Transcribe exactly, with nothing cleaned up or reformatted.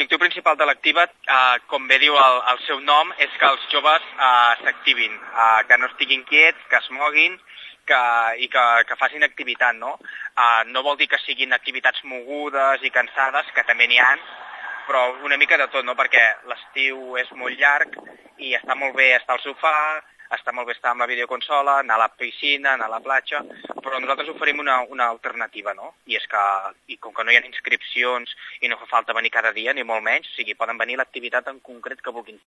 L'objectiu principal de l'Activa't, eh, com bé diu el, el seu nom, és que els joves eh, s'activin, eh, que no estiguin quiets, que es moguin que, i que, que facin activitat, no? Eh, no vol dir que siguin activitats mogudes i cansades, que també n'hi ha, però una mica de tot, no? Perquè l'estiu és molt llarg i està molt bé estar al sofà, està molt bé estar amb la videoconsola, anar a la piscina, anar a la platja, però nosaltres oferim una, una alternativa, no? I és que, i com que no hi ha inscripcions i no fa falta venir cada dia, ni molt menys, o sigui, poden venir a l'activitat en concret que vulguin.